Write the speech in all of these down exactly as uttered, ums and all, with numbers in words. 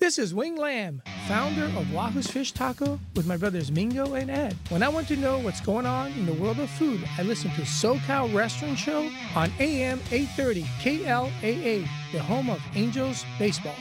This is Wing Lamb, founder of Wahoo's Fish Taco, with my brothers Mingo and Ed. When I want to know what's going on in the world of food, I listen to SoCal Restaurant Show on A M eight thirty K L A A, the home of Angels Baseball.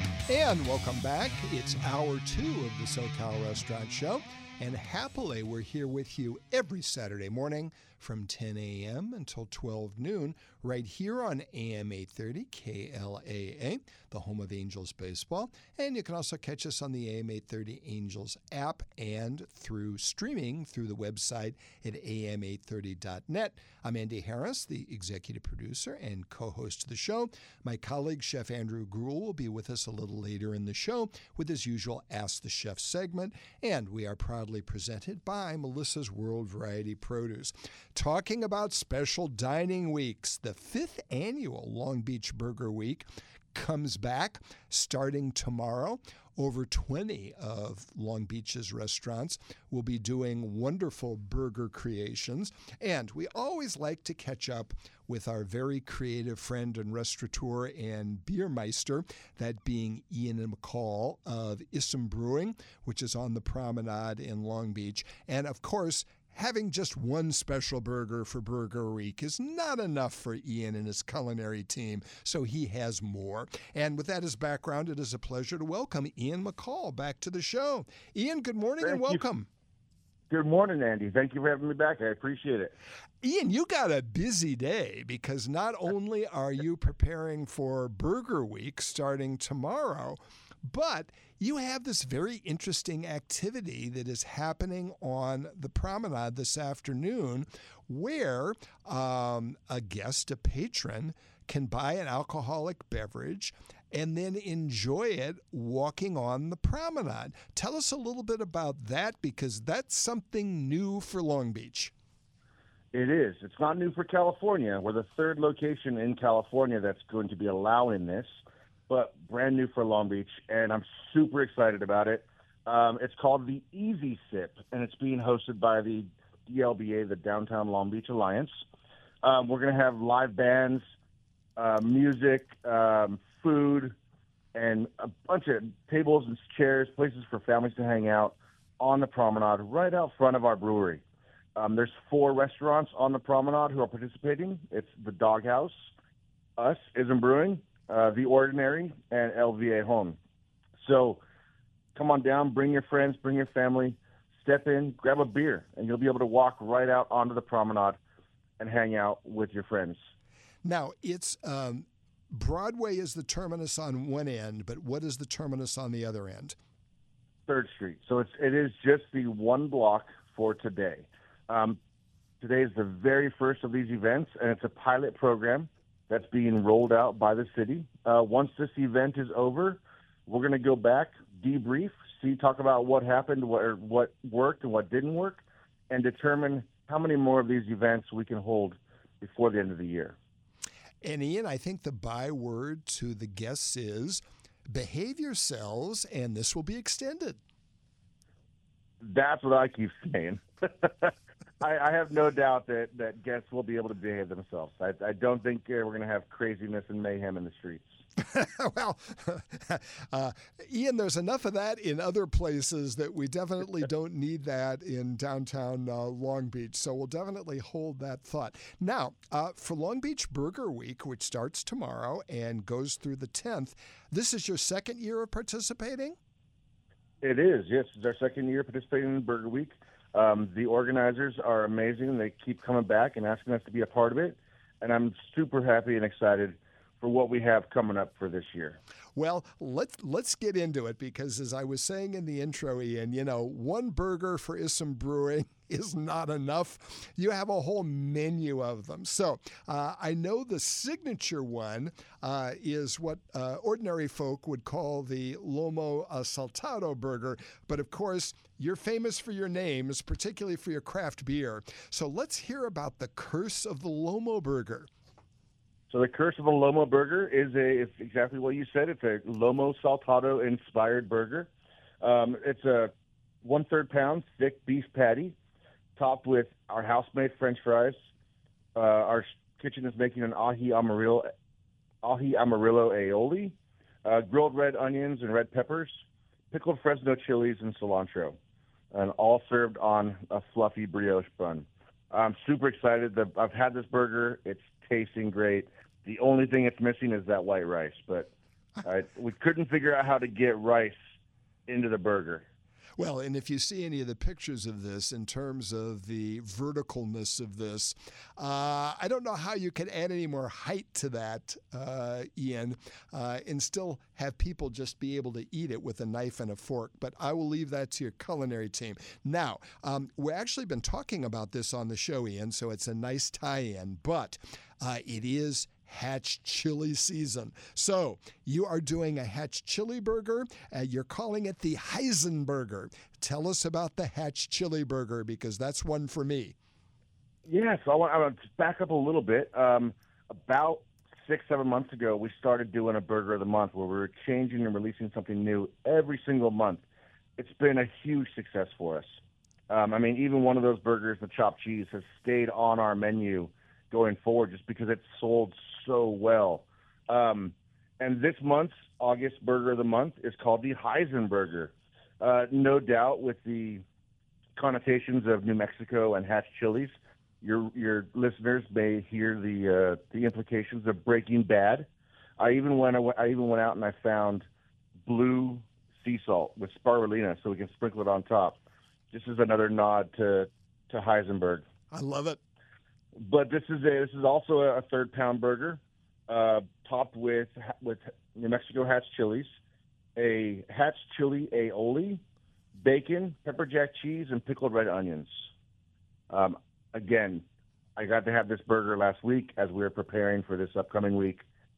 And welcome back. It's hour two of the SoCal Restaurant Show. And happily, we're here with you every Saturday morning from ten a.m. until twelve noon, right here on A M eight thirty K L A A, the home of Angels Baseball. And you can also catch us on the A M eight thirty Angels app and through streaming through the website at A M eight thirty dot net. I'm Andy Harris, the executive producer and co-host of the show. My colleague, Chef Andrew Gruel, will be with us a little later in the show with his usual Ask the Chef segment. And we are proudly presented by Melissa's World Variety Produce. Talking about special dining weeks, the fifth annual Long Beach Burger Week comes back starting tomorrow. Over twenty of Long Beach's restaurants will be doing wonderful burger creations. And we always like to catch up with our very creative friend and restaurateur and beer meister, that being Ian McCall of Issam Brewing, which is on the Promenade in Long Beach. And of course, having just one special burger for Burger Week is not enough for Ian and his culinary team, so he has more. And with that as background, it is a pleasure to welcome Ian McCall back to the show. Ian, good morning Thank and welcome. You. Good morning, Andy. Thank you for having me back. I appreciate it. Ian, you got a busy day because not only are you preparing for Burger Week starting tomorrow, but you have this very interesting activity that is happening on the Promenade this afternoon where um, a guest, a patron, can buy an alcoholic beverage and then enjoy it walking on the Promenade. Tell us a little bit about that, because that's something new for Long Beach. It is. It's not new for California. We're the third location in California that's going to be allowing this, but brand new for Long Beach, and I'm super excited about it. Um, it's called the Easy Sip, and it's being hosted by the D L B A, the Downtown Long Beach Alliance. Um, we're going to have live bands, uh, music, um, food, and a bunch of tables and chairs, places for families to hang out on the Promenade right out front of our brewery. Um, there's four restaurants on the Promenade who are participating. It's the Doghouse, us, Issam Brewing, Uh, The Ordinary, and L V A Home. So come on down, bring your friends, bring your family, step in, grab a beer, and you'll be able to walk right out onto the Promenade and hang out with your friends. Now, it's um, Broadway is the terminus on one end, but what is the terminus on the other end? Third Street. So it's, it is just the one block for today. Um, today is the very first of these events, and it's a pilot program that's being rolled out by the city. Uh, once this event is over, we're going to go back, debrief, see, talk about what happened, what, what worked and what didn't work, and determine how many more of these events we can hold before the end of the year. And Ian, I think the byword to the guests is behave yourselves, and this will be extended. That's what I keep saying. I, I have no doubt that, that guests will be able to behave themselves. I, I don't think uh, we're going to have craziness and mayhem in the streets. Well, uh, Ian, there's enough of that in other places that we definitely don't need that in downtown uh, Long Beach. So we'll definitely hold that thought. Now, uh, for Long Beach Burger Week, which starts tomorrow and goes through the tenth, this is your second year of participating? It is, yes. It's our second year participating in Burger Week. Um, the organizers are amazing. They keep coming back and asking us to be a part of it. And I'm super happy and excited for what we have coming up for this year. Well, let's let's get into it, because as I was saying in the intro, Ian, you know, one burger for Issam Brewing is not enough. You have a whole menu of them. So uh, I know the signature one uh, is what uh, ordinary folk would call the Lomo uh, Saltado burger. But of course, you're famous for your names, particularly for your craft beer. So let's hear about the Curse of the Lomo burger. So the Curse of the Lomo burger is a it's exactly what you said. It's a Lomo Saltado inspired burger. Um, it's a one third pound thick beef patty, topped with our house-made French fries. Uh, our kitchen is making an ahi amarillo, ahi amarillo aioli. uh, grilled red onions and red peppers, pickled Fresno chilies, and cilantro, and all served on a fluffy brioche bun. I'm super excited. The, I've had this burger. It's tasting great. The only thing it's missing is that white rice, but uh, we couldn't figure out how to get rice into the burger. Well, and if you see any of the pictures of this in terms of the verticalness of this, uh, I don't know how you can add any more height to that, uh, Ian, uh, and still have people just be able to eat it with a knife and a fork. But I will leave that to your culinary team. Now, um, we've actually been talking about this on the show, Ian, so it's a nice tie-in, but uh, it is Hatch chili season. So you are doing a Hatch chili burger. Uh, you're calling it the Heisenberger. Tell us about the Hatch chili burger, because that's one for me. Yes, I want, I want to back up a little bit. Um, about six, seven months ago, we started doing a burger of the month where we were changing and releasing something new every single month. It's been a huge success for us. Um, I mean, even one of those burgers, the chopped cheese, has stayed on our menu going forward just because it's sold so well. Um, and this month's August burger of the month is called the Heisenberger. Uh, no doubt with the connotations of New Mexico and Hatch chilies, your your listeners may hear the uh, the implications of Breaking Bad. I even went I even went out and I found blue sea salt with spirulina so we can sprinkle it on top. This is another nod to to Heisenberg. I love it. But this is a, this is also a third pound burger, uh, topped with with New Mexico Hatch chilies, a Hatch chili aioli, bacon, pepper jack cheese, and pickled red onions. Um, again, I got to have this burger last week as we were preparing for this upcoming week.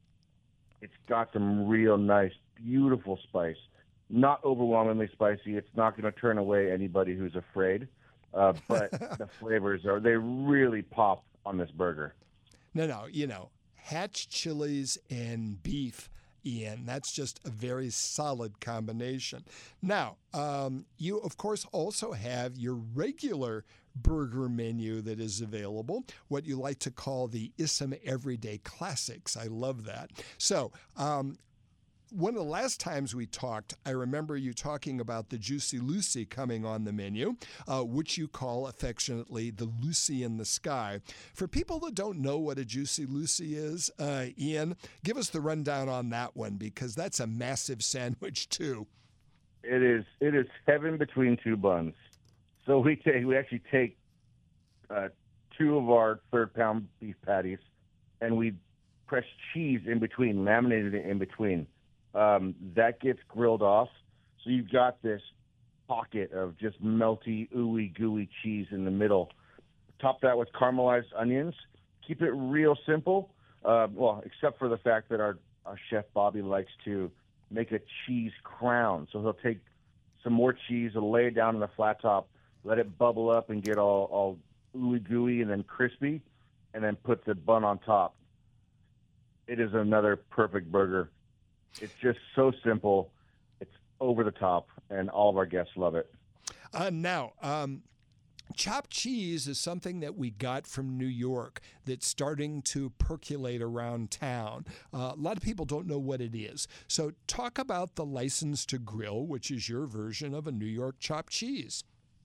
It's got some real nice, beautiful spice. Not overwhelmingly spicy. It's not going to turn away anybody who's afraid. Uh, but the flavors are, they really pop on this burger. No, no, you know, Hatch chilies and beef, Ian, that's just a very solid combination. Now, um, you, of course, also have your regular burger menu that is available, what you like to call the I S M Everyday Classics. I love that. So, um, one of the last times we talked, I remember you talking about the Juicy Lucy coming on the menu, uh, which you call affectionately the Lucy in the Sky. For people that don't know what a Juicy Lucy is, uh, Ian, give us the rundown on that one, because that's a massive sandwich too. It is. It is heaven between two buns. So we take we actually take uh, two of our third pound beef patties, and we press cheese in between, laminated it in between. Um, that gets grilled off, so you've got this pocket of just melty, ooey gooey cheese in the middle. Top that with caramelized onions. Keep it real simple. Uh, well, except for the fact that our, our chef Bobby likes to make a cheese crown. So he'll take some more cheese, he'll lay it down on the flat top, let it bubble up and get all, all ooey gooey and then crispy, and then put the bun on top. It is another perfect burger. It's just so simple. It's over the top, and all of our guests love it. Uh, now, um, chopped cheese is something that we got from New York that's starting to percolate around town. Uh, a lot of people don't know what it is. So talk about the License to Grill, which is your version of a New York chopped cheese.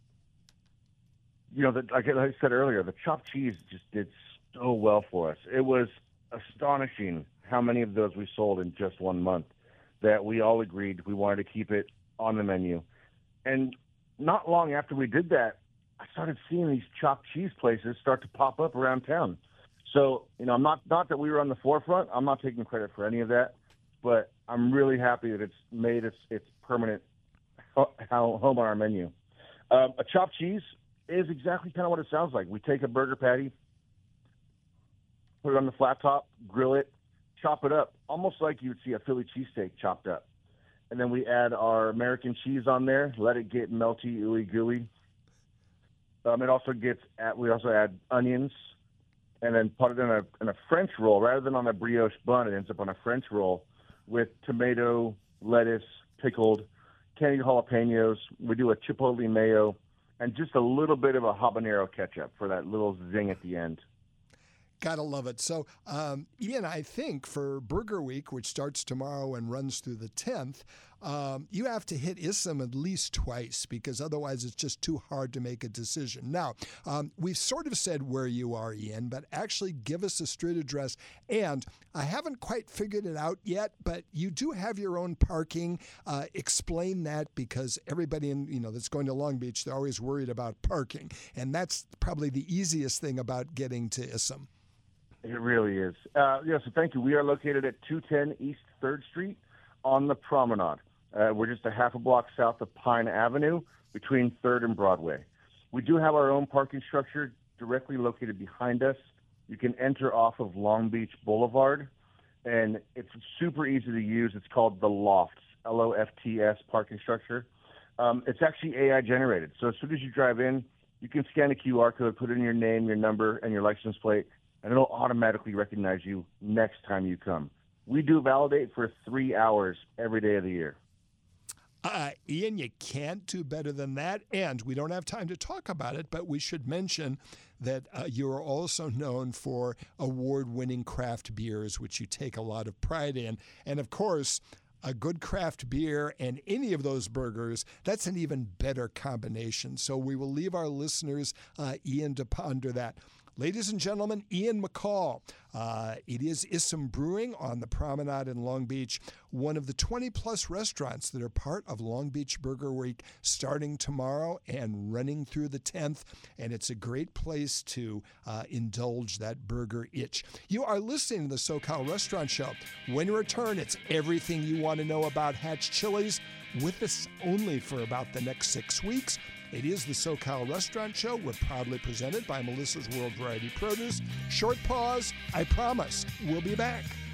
You know, the, like I said earlier, the chopped cheese just did so well for us. It was astonishing how many of those we sold in just one month, that we all agreed we wanted to keep it on the menu. And not long after we did that, I started seeing these chopped cheese places start to pop up around town. So, you know, I'm not, not that we were on the forefront. I'm not taking credit for any of that, but I'm really happy that it's made its, its permanent ho- home on our menu. Um, a chopped cheese is exactly kind of what it sounds like. We take a burger patty, put it on the flat top, grill it, chop it up, almost like you would see a Philly cheesesteak chopped up. And then we add our American cheese on there, let it get melty, ooey gooey. Um, it also gets, at, we also add onions, and then put it in a, in a French roll. Rather than on a brioche bun, it ends up on a French roll with tomato, lettuce, pickled, candied jalapenos. We do a chipotle mayo, and just a little bit of a habanero ketchup for that little zing at the end. Gotta love it. So, um, Ian, I think for Burger Week, which starts tomorrow and runs through the tenth, um, you have to hit ISSAM at least twice because otherwise it's just too hard to make a decision. Now, um, we've sort of said where you are, Ian, but actually give us a street address. And I haven't quite figured it out yet, but you do have your own parking. Uh, explain that because everybody in, you know, that's going to Long Beach, they're always worried about parking. And that's probably the easiest thing about getting to ISSAM. It really is. Uh, yeah, so thank you. We are located at two ten East third Street on the Promenade. Uh, we're just a half a block south of Pine Avenue between third and Broadway. We do have our own parking structure directly located behind us. You can enter off of Long Beach Boulevard, and it's super easy to use. It's called the Lofts, L O F T S parking structure. Um, it's actually A I generated. So as soon as you drive in, you can scan a Q R code, put in your name, your number, and your license plate, and it'll automatically recognize you next time you come. We do validate for three hours every day of the year. Uh, Ian, you can't do better than that. And we don't have time to talk about it, but we should mention that uh, you are also known for award-winning craft beers, which you take a lot of pride in. And, of course, a good craft beer and any of those burgers, that's an even better combination. So we will leave our listeners, uh, Ian, to ponder that. Ladies and gentlemen, Ian McCall. Uh, it is ISSAM Brewing on the Promenade in Long Beach, one of the twenty-plus restaurants that are part of Long Beach Burger Week starting tomorrow and running through the tenth, and it's a great place to uh, indulge that burger itch. You are listening to the SoCal Restaurant Show. When you return, it's everything you want to know about Hatch Chili's with us only for about the next six weeks. It is the SoCal Restaurant Show. We're proudly presented by Melissa's World Variety Produce. Short pause. I promise we'll be back.